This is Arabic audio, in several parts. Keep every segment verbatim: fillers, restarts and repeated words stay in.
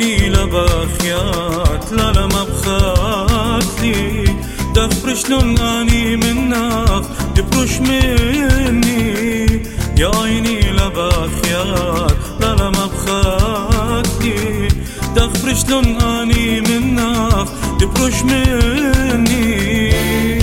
عيني لباخيات لا لا ما بخاتلي دفر شلون اني منك دبرش مني يا عيني لباخيات لا لا ما بخاتلي دفر شلون اني منك دبرش مني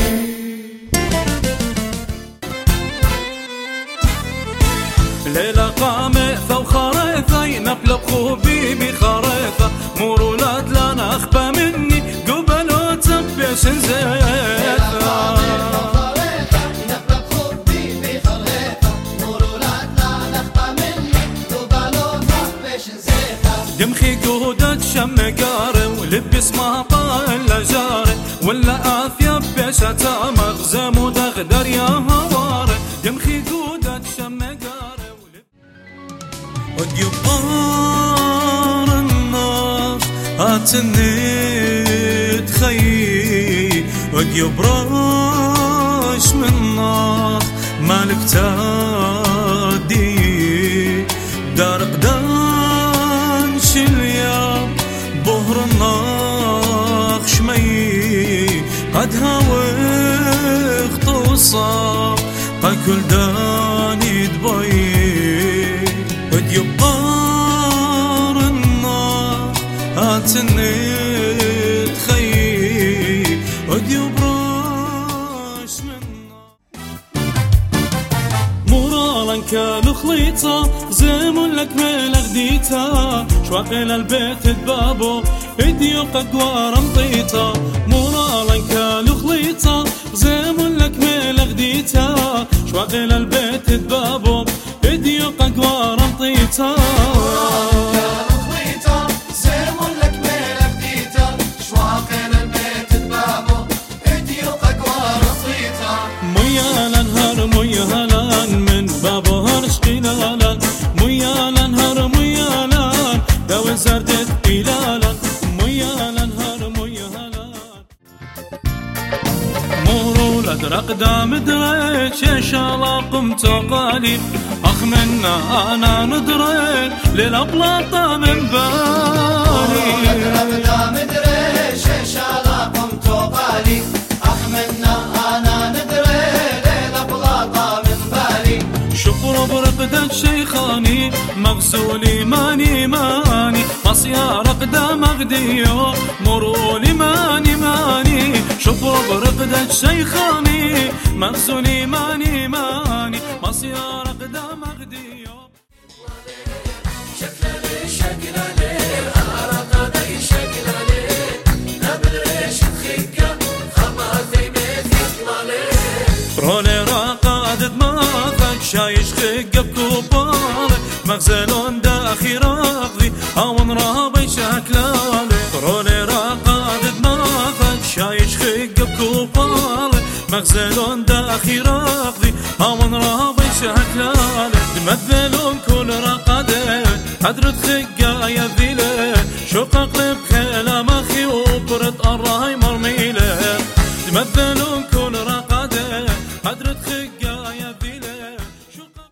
ليلة قامثة وخريثة نقلب خوبي بخريثة مور ولاد لا نخبى مني قبلوا تبيش نزيثة نقلب خوبي بخريثة مور ولاد لا نخبى مني قبلوا تبيش نزيثة دمخي قودة شم قاري ولبس ما طال جاري ولا آثيب بيشة مغزم ودغدر يا هواري دمخي قودة شم قاري وديبار الناس هاتني تخيي وديبراش من ناس مالك تادي دار قدان شليا بهر الناخ شمي قد هاوي خطوصا قد كل داني دبي وديبار النار هاتني تخيي وديبراش من مورالا كانوا خليطة زيمون لك ميلا غديتا شواقي للبيت دبابو اديو ققوار مطيطة مورالا كانوا خليطة زيمون لك ميلا غديتا شواقي للبيت دبابو اديو ققوار مطيطة كانوا خليطة زيمون لك ميلا غديتا شواقي للبيت دبابو اديو ققوار مطيطة ميالا نهار ميالا من بابو هرشقي لالا ميالا نهار ميالا داوي زردت قلالا ميالا نهار ميالا مورو لدرق دام دريت شيشالا قمت قالي اخ منا انا ندريت للابلاطة من بالي لدرق دام دريت شيشالا قمت قالي اخ منا انا ندريت للابلاطة من بالي شكر برقدة شيخاني مغسولي ماني ماني مصيا رقدة مغديو مرولي ماني ماني شكر برقدة شيخاني مغسولي ماني ماني مصيا رقدة مغديو شكلالي شكلالي الأرقادي شكلالي نبريش تخيكا خماثي ميثي طلالي رولي راقاد دماغك شايش خيقة بكوبالي مغزلون داخي راقضي هاون رابي شكلالي رولي راقاد دماغك شايش خيقة بكوبالي مغزلون داخي راقضي هاون رابي شكلالي تمثلون كل راقادي حدرت خيقة يا ذيلي شقق بخيلة مخي وبرد الراي مرميلي تمثلون كل راقادي حدرت خيقة يا ذيلي شقق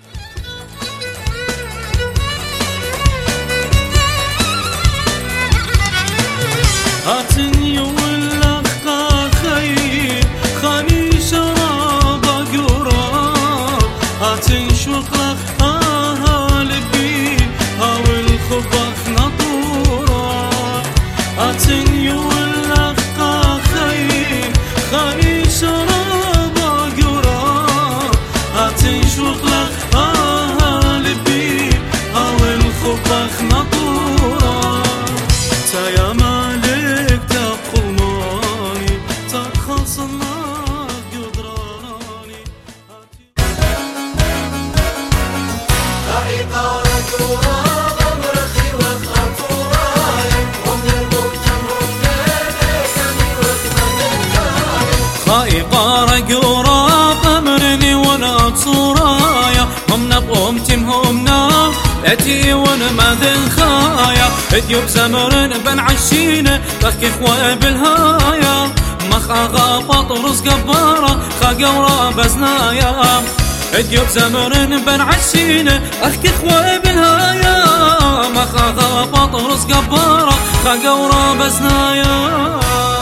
هاتني واللقا خي خاني شراب قراب هاتن شقق آها لبي هاول خبخ نطورا هاتني واللقا خي خاني شراب قراب هاتن شقق آها لبي هاول خبخ نطورا تايا مالك تبقل ماني تخلص النار قدراني طريقارك وراغ مرخي وخطوراي ومن المكتم ومنيني وخمدنكاي خايقار قراق امرني وانا تصورايا هم نقوم تمهم نار اتي وانا ماذن خايا اديوب زمرن بن عشينه بخي خوي بالهايا مخ اغا فطرس قباره خا قورا بزنايا ديوب زمرن بن عشينه اخك اخوة بالهايا ما خاضا بطرس قبارة خاقورا بسنايا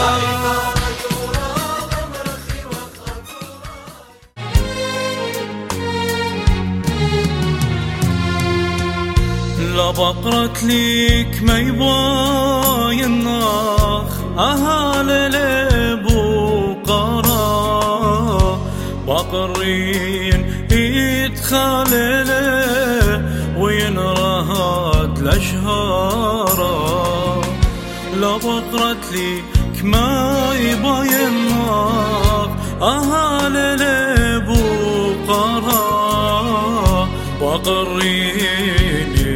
لا بقرت ليك ما يبغى الناخ أهال لبو قرا بقرين يدخل له وينرهد لشهارا لا بقرت ليك ما يبغى الناخ أهال لبو قرا بقرين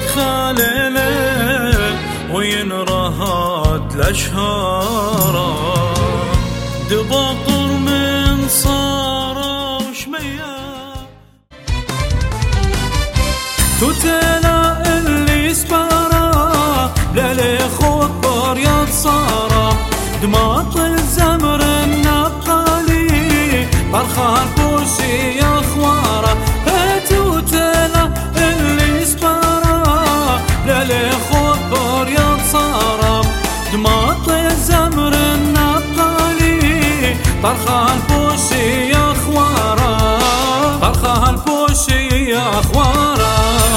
خالله وينرهد لشهارا دباقر من صارا وشمية توتلا اللي سبارا بلالي خطر يتصارا دماط الزمر النبقالي برخان بوسي يا خوارا توتلا اللي سبارا بلالي خطر يتصارا دماط الزمر النبقالي برخان بوسي يا خوارا برخان بوسي يا خوارا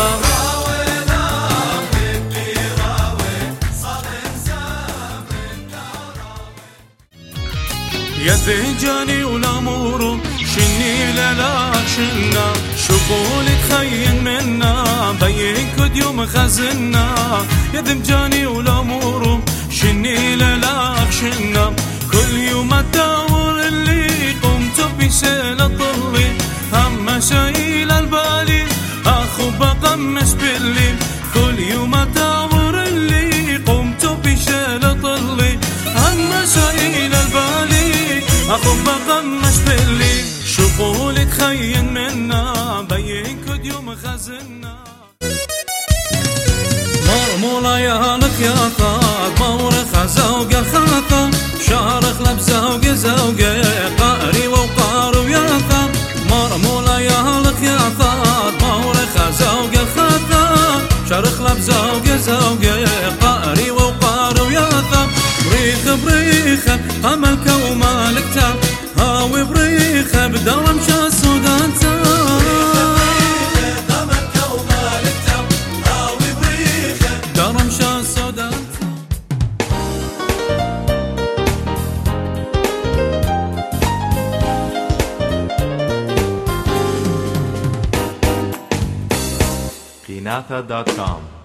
يا ذنجاني والامور شني للا شنا شغول تخين منا بين كد يوم خزنا يا ذنجاني والامور شني للا شنا كل يوم ادور اللي قمت بشيل طلي هم شايل البالي اخو بقمش بالليل كل يوم ادور اللي قمت بشيل طلي هم شايل البالي أخو بقمش باللي شغول تخين منا بين كد يوم خزنا مرمولا يا لك يا طاق مورخ زوجة خاطا شارخ لب زوجة زوجة قاري وقار وياثا مرمولا يا لك يا طاق مورخ زوجة خاطا شارخ لب زوجة زوجة قاري وقار وياثا بريخ بريخ أملك ومالكتا هاوي بريخ بدرم شا السودان تا أملك ومالكتا هاوي بريخ درم شا السودان قناثة دوت كوم